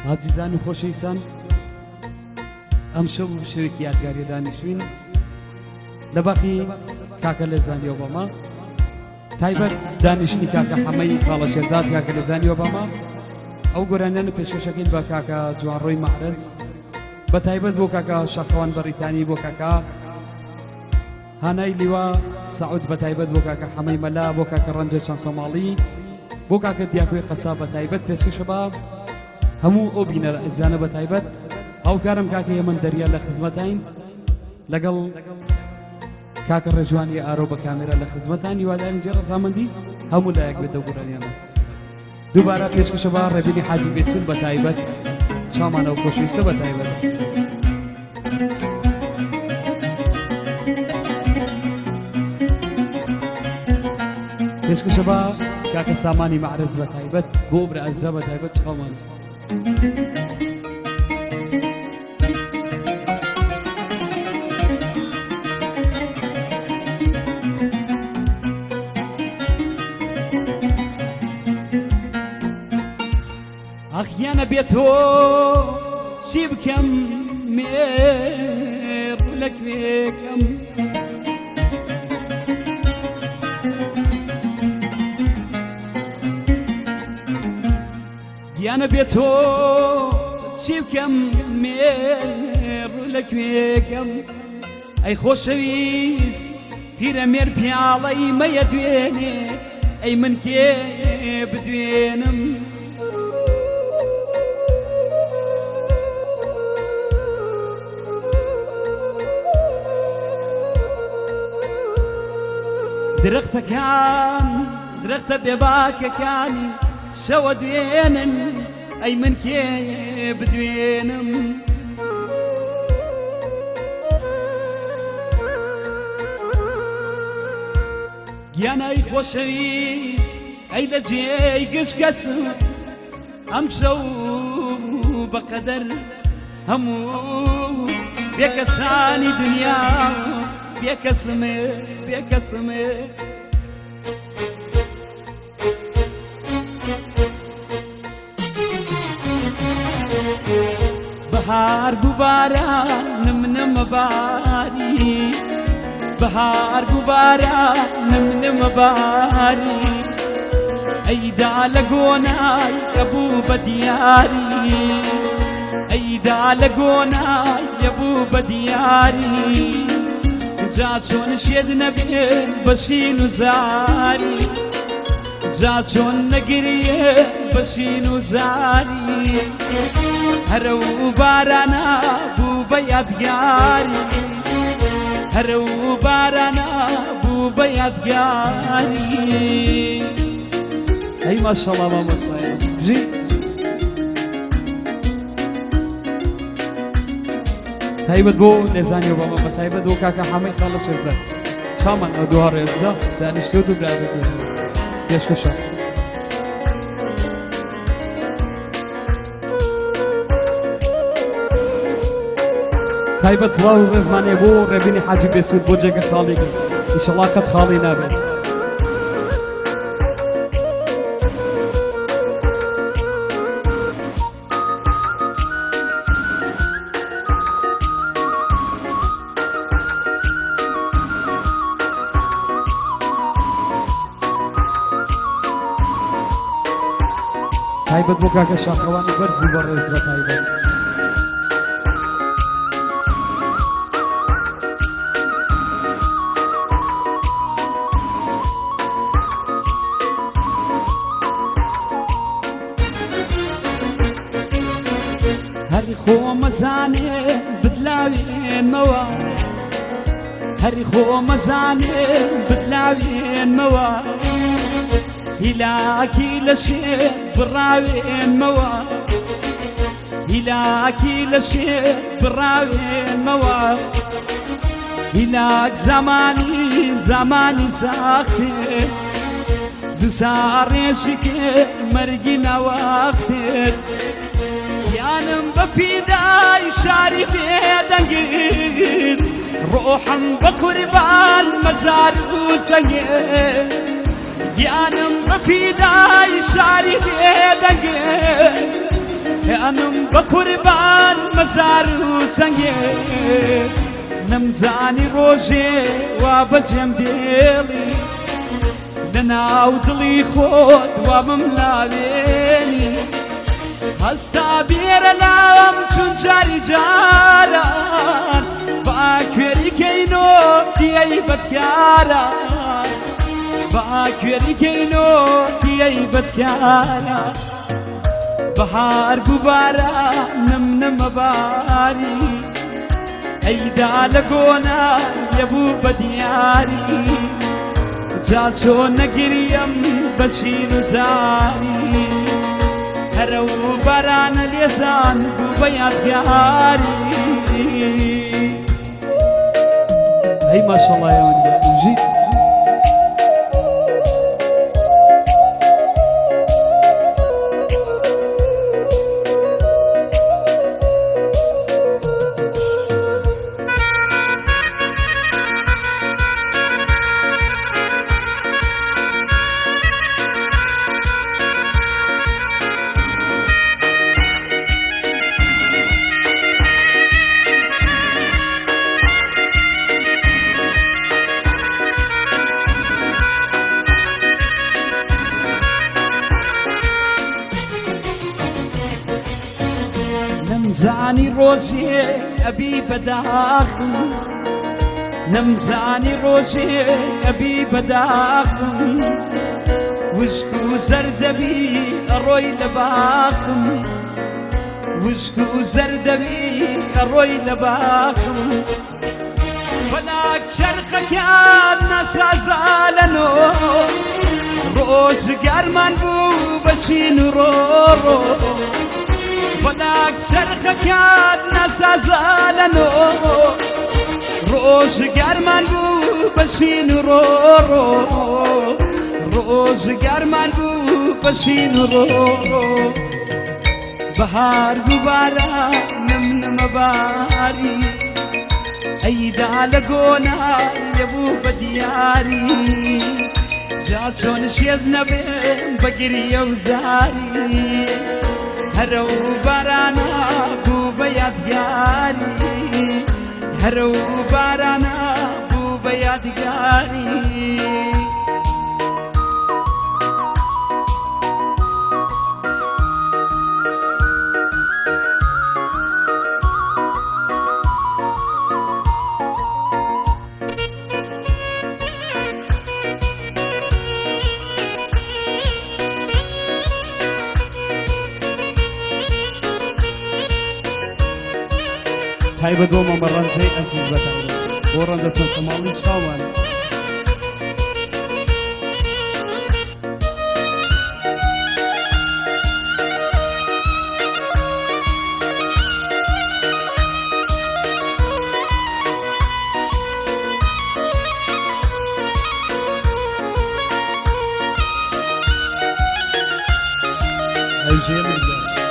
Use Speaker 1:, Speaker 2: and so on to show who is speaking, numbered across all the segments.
Speaker 1: عزیزان و خۆشەویستان، ئەم شەو شەوێکی یادگاری دانیشتوین لە باخی کاکە لێزانی ئۆباما، تایبەت دانیشتنی کاکە حەمەی خاڵە شێرزاد کاکە لێزانی ئۆباما. ئەو گۆرانیان و پێشکەشەکەین بە کاکە جوانڕۆی مەعرز، بە تایبەت بۆ کاکە شەخەوان بەڕیتانی، بۆ کاکە هانای لیوا سەعود، بە تایبەت بۆ کاکە حەمەی مەلا، بۆ کاکە ڕەنجە چەند سۆماڵی، بۆ کاکە دیاکۆی قەسا، بە تایبەت پێشکەشە بە هەموو ئەو بینەرە ئەزانە، بە تایبەت هاوکارم کاکە هێمن دەریا لە خزمەتین، لەگەڵ کاکە ڕێژوانی ئارۆ بە کامێرە لە خزمەتان، هیوادارین جێ ڕەزامەندی هەموو لایەک بێتە گۆرانیانە. دووبارە پێشکەشە بە ڕێبینی حاجی بێسوول، بە تایبەت چامانە و خۆشەویستە، بە تایبەت پێشکەشە بە کاکە سامانی مەعرز، بە تایبەت بۆ برا ئەزە، بە تایبەت چامان ئەخیانە بێتۆ چی بکەم مێڕ لە کوێکەم، گیانە بێتۆ چی بکەم مێڕ لە کوێکەم، ئەی خۆشەویست پیرەمێر پیاڵەی مەیە دوێنێ، ئەی من کێ بدوێنم، درەختەکان درەختە بێباکەکانی شەوە دوێنن، ئەی من کێ بدوێنم، گیانەی خۆشەویست ئەی لە جێی گشت کەسم، ئەم شەو بەقەدەر هەموو بێکەسانی دنیا بێکەسمێ بێکەسمێ، بەهار بوو بارانم نەمەباری، بەهار بوو بارانم نەمەباری، ئەیدا لە گۆنای ئەبوو بە دیاری، ئەیدا لە گۆنای ئەبوو بە دیاری، جا چۆن شێد نەبێن بەشین و زاری، جا چۆن نەگریێ بەشین و زاری، هەرە و بارانە بوو بە یادگاری، هەرە و بارانە بوو بە یادگاری. ئەی ماشەڵڵا مامۆستایە بژی تایبەت بۆ لێزانی ئۆباما، بە تایبەت بۆ کاکە حەمەی خاڵە شێرزاد، چامان ئەو دووە ڕێزە دانیشتۆ و برابەجە پێشکەشە. تایبەت وڵاو و ڕێزمانێ بۆ ڕێبینی حاجی بێسوود، بۆ جێگە خاڵی گرت، ئینشەڵڵا قەت خاڵی نابێت. تایبەت بۆ کاکە شاخەوانی بەرزی بەڕێز، بە تایبەت هەری خۆمەزانێ بدلاوێنمەوە، هەری خۆمەزانێ بدلاوێنمەوە، هیلاکی لە شێر بڕاوێنمەوە، هیلاکی لە شێر بڕاوێنمەوە، هیلاک زمانی زمانی ساختێ، زوسا ڕێشی کرد مەرگی نەواختێ، یانم بە فیدای شاری بێدەنگیر، ڕۆحم بە قوربان مەزار و سەنگێ، گیانم بە فیدای شاری بێدەنگێ، ئەنم بقربان مزار سنگه نمزانی روژه و بجم دیلی لناو دلی خود و مملاوینی هستا بیرنام چون جاری جاران با کوری کینو دیای بدکاران با کوری کینو دیای بدکاران بهار گوبارا نم باری ایدا لگونا یبو بدیاری جاسو نگریم بشیر زاری هرو باران لیسان گو بیادگاری ای ماشاءالله یا ونیا وجید نمزانی روزی ابی بداخم نمزانی روزی ابی بداخم وشکو زردبی روی لباخم وشکو زردبی روی لباخم فلاک شرخکان نسازالنو روز گرمان بو بشین رو فلاك شرخكات نسازالنو روز گرمان بو بشین رو روز گرمان بو بشین رو بهار گوبارا نم باری ایدا لگونا یبو بدیاری جاتون شید نبی بگری وزاری هرو بارانا بو بیادگاری هرو بارانا بو بیادگاری هاي بدوما مران شيء عزيز بتاعنا وران دسم كمالي شخوان هاي شيء من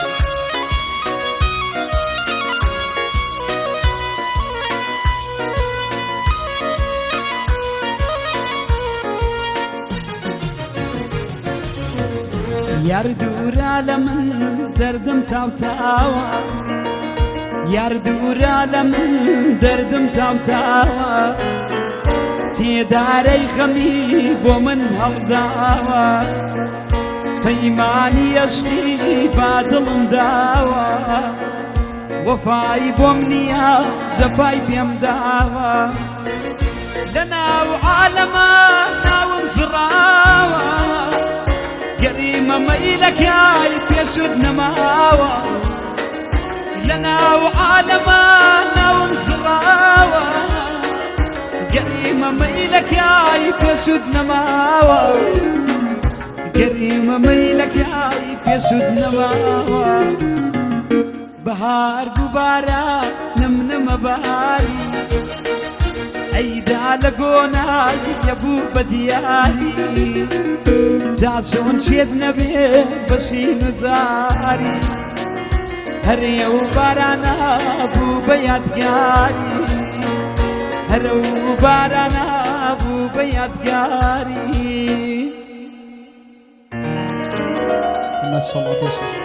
Speaker 1: یار دورا لمن دردم تاو تاوا یار دورا لمن دردم تاو تاوا سیداری خمی بو من هڵداوا پەیمانی عشقی با دڵم داوا وەفای بۆم نییە جەفای پێم داوا لەناو عالەمە ناوم زڕاوە گەریمە مەیلەکای پێشت نەماوە لەناو عالەمە ناوم زڕاوە گەریمە مەیلەکای پێشت نەماوە گەریمە مەیلەکای پێشت نەماوە بەهار دووبارە نمنمە باری ئەیدا لە گۆنای یەبوو بە دیاری جا چۆن شێت نەبێ بەشی نزاری هەرێ و بارانە بوو بە یادگاری هەرە و بارانە بوو بە یادگاری.